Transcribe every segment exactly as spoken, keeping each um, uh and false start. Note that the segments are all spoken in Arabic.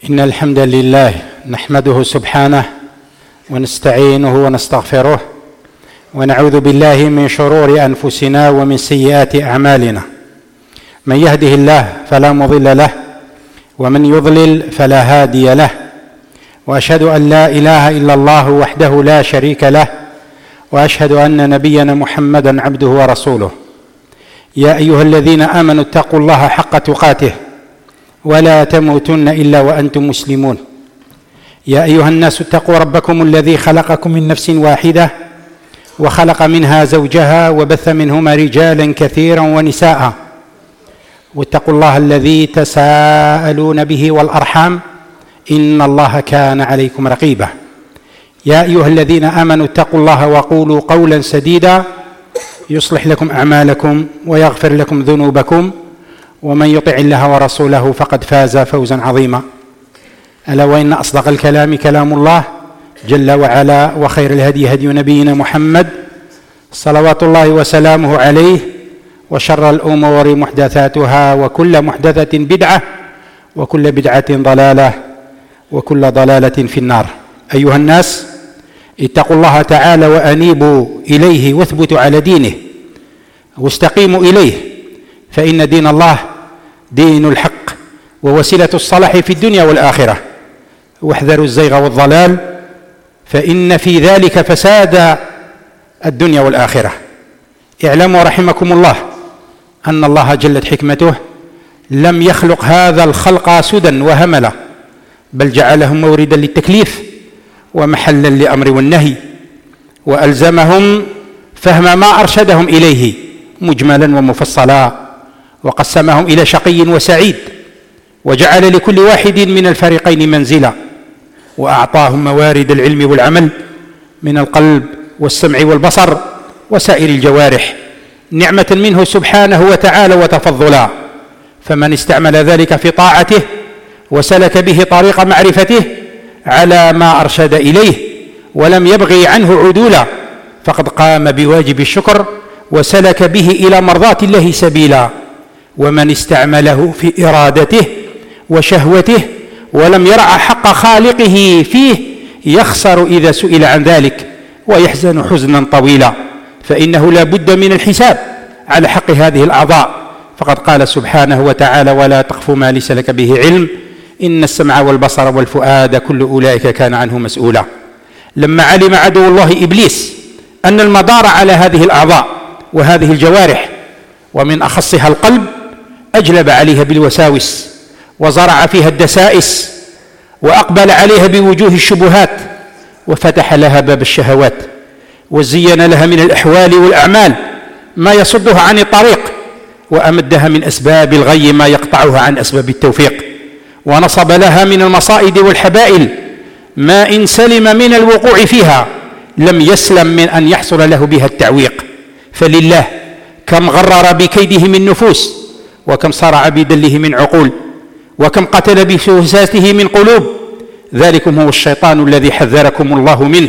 إن الحمد لله نحمده سبحانه ونستعينه ونستغفره ونعوذ بالله من شرور أنفسنا ومن سيئات أعمالنا. من يهده الله فلا مضل له ومن يضلل فلا هادي له، وأشهد أن لا إله إلا الله وحده لا شريك له، وأشهد أن نبينا محمدا عبده ورسوله. يا أيها الذين آمنوا اتقوا الله حق تقاته ولا تموتن إلا وأنتم مسلمون. يا أيها الناس اتقوا ربكم الذي خلقكم من نفس واحدة وخلق منها زوجها وبث منهما رجالا كثيرا ونساء، واتقوا الله الذي تساءلون به والأرحام إن الله كان عليكم رقيبا. يا أيها الذين آمنوا اتقوا الله وقولوا قولا سديدا يصلح لكم أعمالكم ويغفر لكم ذنوبكم، ومن يطع الله ورسوله فقد فاز فوزا عظيما. ألا وإن أصدق الكلام كلام الله جل وعلا، وخير الهدي هدي نبينا محمد صلوات الله وسلامه عليه، وشر الأمور محدثاتها وكل محدثة بدعة وكل بدعة ضلالة وكل ضلالة في النار. أيها الناس اتقوا الله تعالى وأنيبوا إليه واثبتوا على دينه واستقيموا إليه، فإن دين الله دين الحق ووسيلة الصلاح في الدنيا والآخرة. واحذروا الزيغ والضلال فإن في ذلك فساد الدنيا والآخرة. اعلموا رحمكم الله أن الله جلت حكمته لم يخلق هذا الخلق سدى وهملا، بل جعلهم موردا للتكليف ومحلا للأمر والنهي، وألزمهم فهم ما أرشدهم إليه مجملا ومفصلا، وقسمهم إلى شقي وسعيد، وجعل لكل واحد من الفريقين منزلا، وأعطاهم موارد العلم والعمل من القلب والسمع والبصر وسائر الجوارح نعمة منه سبحانه وتعالى وتفضلا. فمن استعمل ذلك في طاعته وسلك به طريق معرفته على ما أرشد إليه ولم يبغي عنه عدولا فقد قام بواجب الشكر وسلك به إلى مرضاة الله سبيلا. ومن استعمله في إرادته وشهوته ولم يرع حق خالقه فيه يخسر إذا سئل عن ذلك ويحزن حزنا طويلا، فإنه لا بد من الحساب على حق هذه الأعضاء. فقد قال سبحانه وتعالى: ولا تقف ما ليس لك به علم إن السمع والبصر والفؤاد كل أولئك كان عنه مسؤولا. لما علم عدو الله إبليس أن المدار على هذه الأعضاء وهذه الجوارح ومن أخصها القلب أجلب عليها بالوساوس وزرع فيها الدسائس وأقبل عليها بوجوه الشبهات وفتح لها باب الشهوات وزين لها من الأحوال والأعمال ما يصدها عن الطريق، وأمدها من أسباب الغي ما يقطعها عن أسباب التوفيق، ونصب لها من المصائد والحبائل ما إن سلم من الوقوع فيها لم يسلم من أن يحصل له بها التعويق. فلله كم غرر بكيده من نفوس، وكم صرع بدله من عقول، وكم قتل بفساته من قلوب. ذلكم هو الشيطان الذي حذركم الله منه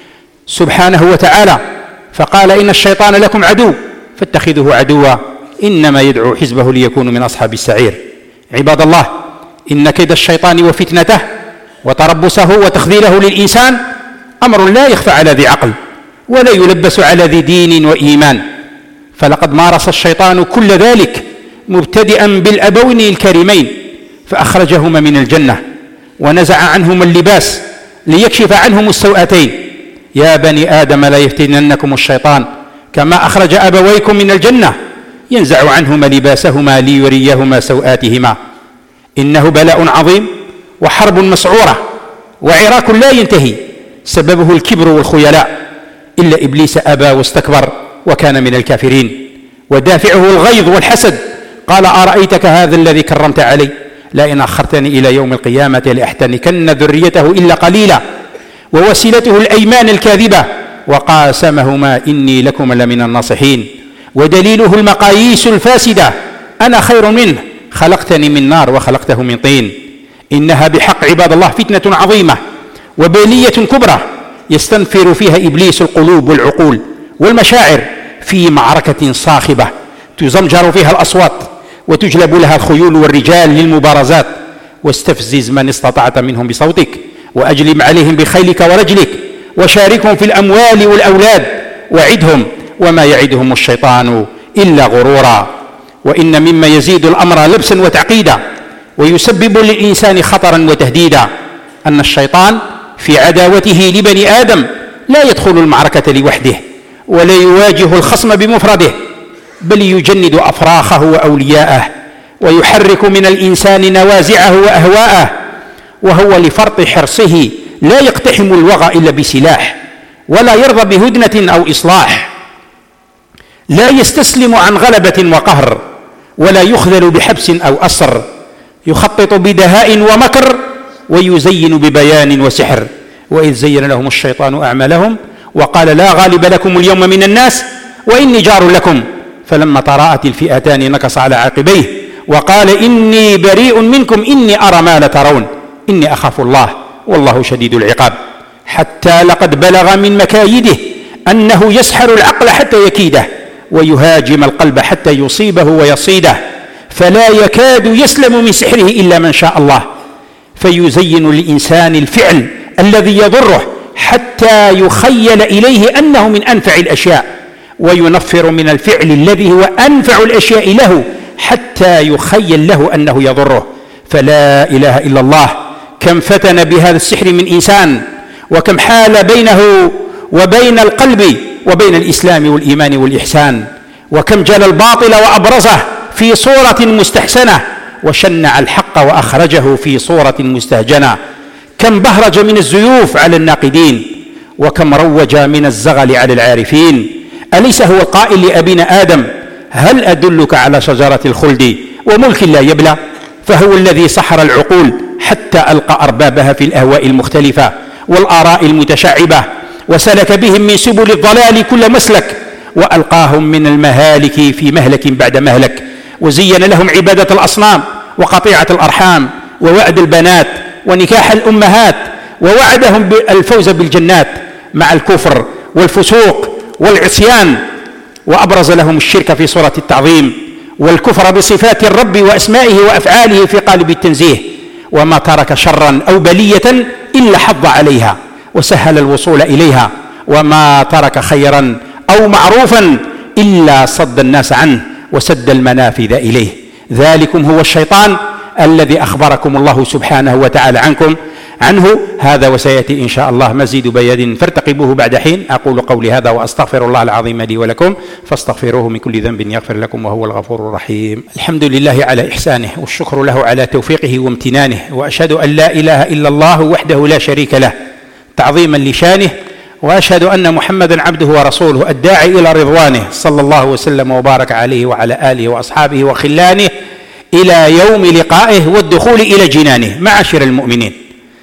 سبحانه وتعالى، فقال: إن الشيطان لكم عدو فاتخذوه عدوا إنما يدعو حزبه ليكونوا من أصحاب السعير. عباد الله، إن كيد الشيطان وفتنته وتربصه وتخذيله للإنسان أمر لا يخفى على ذي عقل ولا يلبس على ذي دين وإيمان، فلقد مارس الشيطان كل ذلك مبتدئا بالأبوين الكريمين فأخرجهما من الجنة ونزع عنهما اللباس ليكشف عنهم السوءتين. يا بني آدم لا يفتننكم الشيطان كما أخرج أبويكم من الجنة ينزع عنهما لباسهما ليريهما سوآتهما. إنه بلاء عظيم وحرب مسعورة وعراك لا ينتهي سببه الكبر والخيلاء، إلا إبليس أبى واستكبر وكان من الكافرين، ودافعه الغيظ والحسد. قال: أرأيتك هذا الذي كرمت علي لئن أخرتني إلى يوم القيامة لأحتنكن ذريته إلا قليلا. ووسيلته الأيمان الكاذبة، وقاسمهما إني لكما لمن الناصحين. ودليله المقاييس الفاسدة: أنا خير منه خلقتني من نار وخلقته من طين. إنها بحق عباد الله فتنة عظيمة وبلية كبرى يستنفر فيها إبليس القلوب والعقول والمشاعر في معركة صاخبة تزمجر فيها الأصوات وتجلب لها الخيول والرجال للمبارزات واستفزز من استطعت منهم بصوتك وأجلب عليهم بخيلك ورجلك وشاركهم في الأموال والأولاد وعدهم وما يعدهم الشيطان إلا غرورا. وإن مما يزيد الأمر لبسا وتعقيدا ويسبب للإنسان خطرا وتهديدا أن الشيطان في عداوته لبني آدم لا يدخل المعركة لوحده ولا يواجه الخصم بمفرده، بل يجند أفراخه وأولياءه ويحرك من الإنسان نوازعه وأهواءه، وهو لفرط حرصه لا يقتحم الوغى إلا بسلاح، ولا يرضى بهدنة أو إصلاح، لا يستسلم عن غلبة وقهر، ولا يخذل بحبس أو أسر، يخطط بدهاء ومكر ويزين ببيان وسحر. وإذ زين لهم الشيطان أعمالهم وقال لا غالب لكم اليوم من الناس وإني جار لكم، فلما تراءت الفئتان نكص على عقبيه وقال إني بريء منكم إني أرى ما لا ترون إني أخاف الله والله شديد العقاب. حتى لقد بلغ من مكايده أنه يسحر العقل حتى يكيده ويهاجم القلب حتى يصيبه ويصيده، فلا يكاد يسلم من سحره إلا من شاء الله، فيزين للإنسان الفعل الذي يضره حتى يخيل إليه أنه من أنفع الأشياء، وينفر من الفعل الذي هو أنفع الأشياء له حتى يخيل له أنه يضره. فلا إله إلا الله كم فتن بهذا السحر من إنسان، وكم حال بينه وبين القلب وبين الإسلام والإيمان والإحسان، وكم جل الباطل وأبرزه في صورة مستحسنة وشنع الحق وأخرجه في صورة مستهجنة، كم بهرج من الزيوف على الناقدين، وكم روج من الزغل على العارفين. أليس هو القائل لأبينا آدم هل أدلك على شجرة الخلد وملك لا يبلى؟ فهو الذي سحر العقول حتى ألقى أربابها في الأهواء المختلفة والآراء المتشعبة، وسلك بهم من سبل الضلال كل مسلك، وألقاهم من المهالك في مهلك بعد مهلك، وزين لهم عبادة الأصنام وقطيعة الأرحام ووعد البنات ونكاح الأمهات، ووعدهم الفوز بالجنات مع الكفر والفسوق والعصيان، وأبرز لهم الشرك في صورة التعظيم والكفر بصفات الرب وأسمائه وأفعاله في قالب التنزيه، وما ترك شرا أو بلية إلا حض عليها وسهل الوصول إليها، وما ترك خيرا أو معروفا إلا صد الناس عنه وسد المنافذ إليه. ذلكم هو الشيطان الذي أخبركم الله سبحانه وتعالى عنكم عنه. هذا وسيأتي إن شاء الله مزيد بيان فارتقبوه بعد حين. أقول قولي هذا وأستغفر الله العظيم لي ولكم فاستغفروه من كل ذنب يغفر لكم وهو الغفور الرحيم. الحمد لله على إحسانه والشكر له على توفيقه وامتنانه، وأشهد أن لا إله إلا الله وحده لا شريك له تعظيما لشانه، وأشهد أن محمدا عبده ورسوله الداعي إلى رضوانه صلى الله وسلم وبارك عليه وعلى آله وأصحابه وخلانه إلى يوم لقائه والدخول إلى جنانه. معاشر المؤمنين،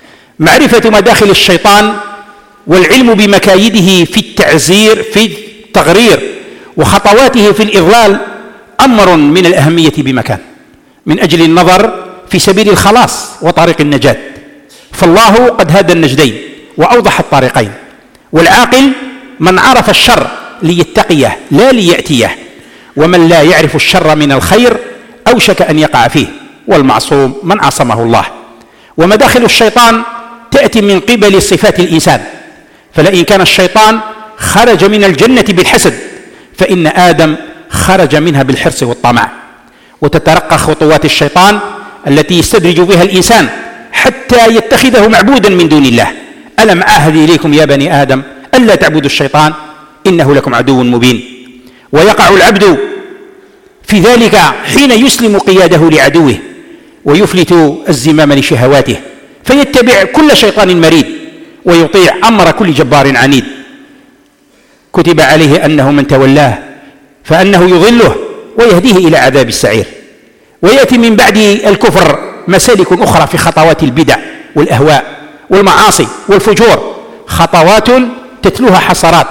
معرفة مداخل الشيطان والعلم بمكايده في التعزير في التغرير وخطواته في الإضلال أمر من الأهمية بمكان، من أجل النظر في سبيل الخلاص وطريق النجاة، فالله قد هدى النجدين وأوضح الطريقين، والعاقل من عرف الشر ليتقيه لا ليأتيه، ومن لا يعرف الشر من الخير أوشك أن يقع فيه، والمعصوم من عصمه الله. ومداخل الشيطان تأتي من قبل صفات الإنسان، فلئن كان الشيطان خرج من الجنة بالحسد فإن آدم خرج منها بالحرص والطمع، وتترقى خطوات الشيطان التي يستدرج بها الإنسان حتى يتخذه معبودا من دون الله. ألم أعهد إليكم يا بني آدم ألا تعبدوا الشيطان إنه لكم عدو مبين. ويقع العبد في ذلك حين يسلم قياده لعدوه ويفلت الزمام لشهواته، فيتبع كل شيطان مريد ويطيع أمر كل جبار عنيد. كتب عليه أنه من تولاه فأنه يضله ويهديه إلى عذاب السعير. ويأتي من بعد الكفر مسالك أخرى في خطوات البدع والأهواء والمعاصي والفجور، خطوات تتلوها حسرات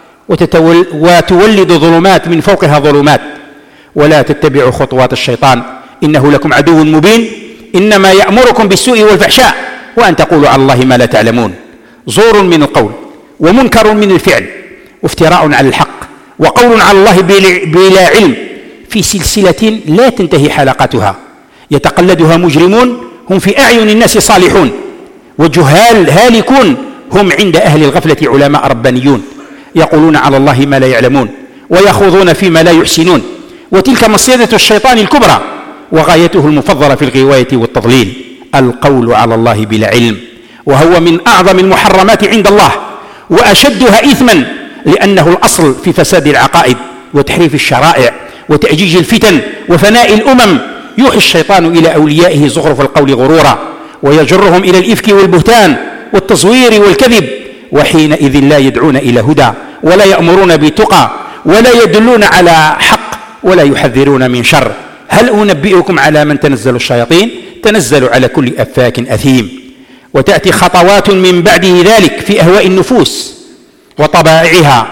وتولد ظلمات من فوقها ظلمات. ولا تتبعوا خطوات الشيطان إنه لكم عدو مبين، إنما يأمركم بالسوء والفحشاء وأن تقولوا على الله ما لا تعلمون. زور من القول ومنكر من الفعل وافتراء على الحق وقول على الله بلا علم، في سلسلة لا تنتهي حلقاتها يتقلدها مجرمون هم في أعين الناس صالحون، وجهال هالكون هم عند أهل الغفلة علماء ربانيون يقولون على الله ما لا يعلمون ويخوضون فيما لا يحسنون. وتلك مصيدة الشيطان الكبرى وغايته المفضلة في الغواية والتضليل القول على الله بلا علم، وهو من أعظم المحرمات عند الله وأشدها إثما، لأنه الأصل في فساد العقائد وتحريف الشرائع وتأجيج الفتن وفناء الأمم. يوحي الشيطان إلى أوليائه زخرف القول غرورا ويجرهم إلى الإفك والبهتان والتزوير والكذب، وحينئذ لا يدعون إلى هدى ولا يأمرون بتقى ولا يدلون على حق ولا يحذرون من شر. هل أنبئكم على من تنزل الشياطين؟ تنزل على كل أفاك أثيم. وتأتي خطوات من بعده ذلك في أهواء النفوس وطبائعها،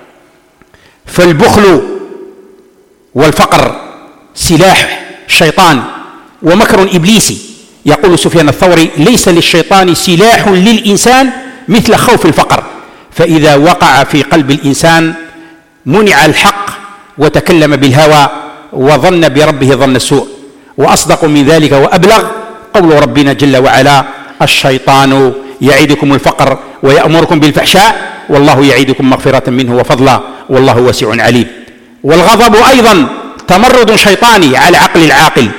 فالبخل والفقر سلاح شيطان ومكر إبليسي. يقول سفيان الثوري: ليس للشيطان سلاح للإنسان مثل خوف الفقر، فإذا وقع في قلب الإنسان منع الحق وتكلم بالهوى وظن بربه ظن السوء. وأصدق من ذلك وأبلغ قول ربنا جل وعلا: الشيطان يعدكم الفقر ويأمركم بالفحشاء والله يعدكم مغفرة منه وفضلا والله واسع عليم. والغضب أيضا تمرد شيطاني على عقل العاقل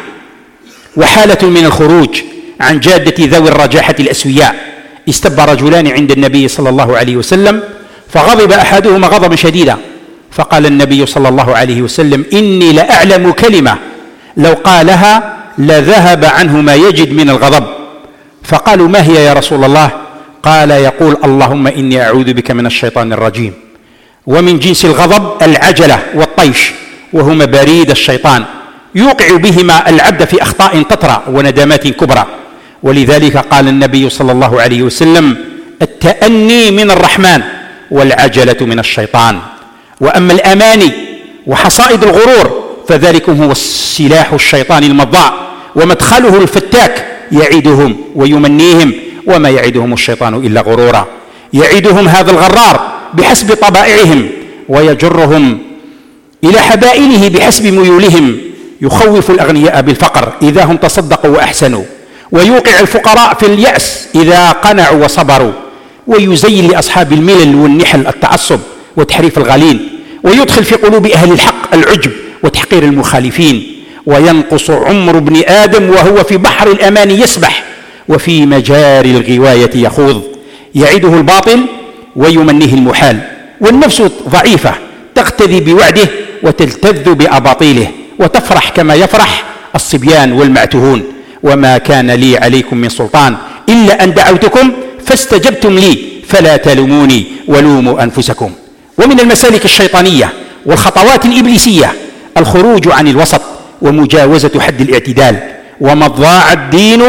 وحالة من الخروج عن جادة ذوي الرجاحة الأسوياء. استب رجلان عند النبي صلى الله عليه وسلم فغضب أحدهما غضبا شديدا، فقال النبي صلى الله عليه وسلم: إني لأعلم كلمة لو قالها لذهب عنه ما يجد من الغضب. فقالوا: ما هي يا رسول الله؟ قال: يقول: اللهم إني أعوذ بك من الشيطان الرجيم. ومن جنس الغضب العجلة والطيش، وهما بريد الشيطان يوقع بهما العبد في أخطاء تترى وندامات كبرى. ولذلك قال النبي صلى الله عليه وسلم: التأني من الرحمن والعجلة من الشيطان. وأما الأماني وحصائد الغرور فذلك هو السلاح الشيطان المضاع ومدخله الفتاك، يعدهم ويمنيهم وما يعدهم الشيطان إلا غرورا. يعدهم هذا الغرار بحسب طبائعهم ويجرهم إلى حبائله بحسب ميولهم. يخوف الأغنياء بالفقر إذا هم تصدقوا وأحسنوا، ويوقع الفقراء في اليأس إذا قنعوا وصبروا، ويزين لأصحاب الملل والنحل التعصب وتحريف الغالين، ويدخل في قلوب أهل الحق العجب وتحقير المخالفين. وينقص عمر ابن آدم وهو في بحر الأمان يسبح وفي مجاري الغواية يخوض. يعده الباطل ويمنيه المحال، والنفس ضعيفة تقتدي بوعده وتلتذ بأباطيله وتفرح كما يفرح الصبيان والمعتهون. وما كان لي عليكم من سلطان إلا أن دعوتكم فاستجبتم لي فلا تلوموني ولوموا أنفسكم. ومن المسالك الشيطانية والخطوات الإبليسية الخروج عن الوسط ومجاوزة حد الاعتدال. وما ضاع الدين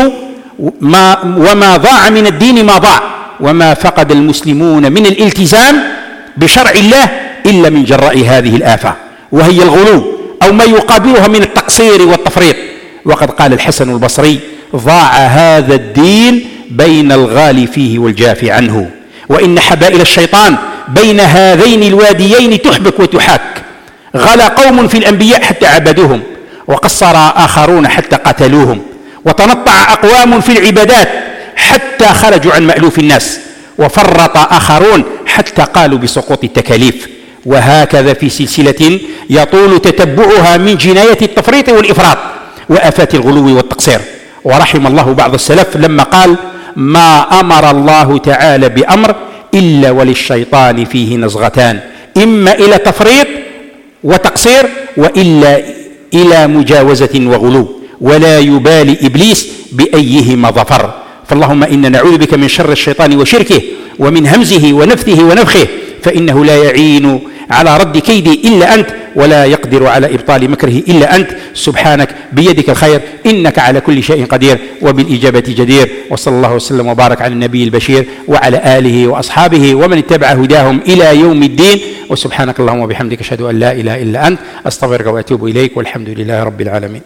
ما وما ضاع من الدين ما ضاع، وما فقد المسلمون من الالتزام بشرع الله إلا من جراء هذه الآفة، وهي الغلو أو ما يقابلها من التقصير والتفريط. وقد قال الحسن البصري: ضاع هذا الدين بين الغالي فيه والجافي عنه. وإن حبائل الشيطان بين هذين الواديين تحبك وتحاك. غلا قوم في الأنبياء حتى عبدوهم، وقصر آخرون حتى قتلوهم، وتنطع أقوام في العبادات حتى خرجوا عن مألوف الناس، وفرط آخرون حتى قالوا بسقوط التكاليف. وهكذا في سلسلة يطول تتبعها من جناية التفريط والإفراط وآفات الغلو والتقصير. ورحم الله بعض السلف لما قال: ما أمر الله تعالى بأمر إلا وللشيطان فيه نزغتان، إما إلى تفريط وتقصير وإلا إلى مجاوزة وغلو، ولا يبالي إبليس بأيهما ظفر. فاللهم إنا نعوذ بك من شر الشيطان وشركه ومن همزه ونفثه ونفخه، فإنه لا يعين على رد كيدي إلا أنت، ولا يقدر على إبطال مكره إلا أنت. سبحانك بيدك الخير، إنك على كل شيء قدير وبالإجابة جدير. وصلى الله وسلم وبارك على النبي البشير وعلى آله وأصحابه ومن اتبع هداهم إلى يوم الدين. وسبحانك اللهم وبحمدك أشهد أن لا إله إلا أنت، أستغفرك وأتوب إليك، والحمد لله رب العالمين.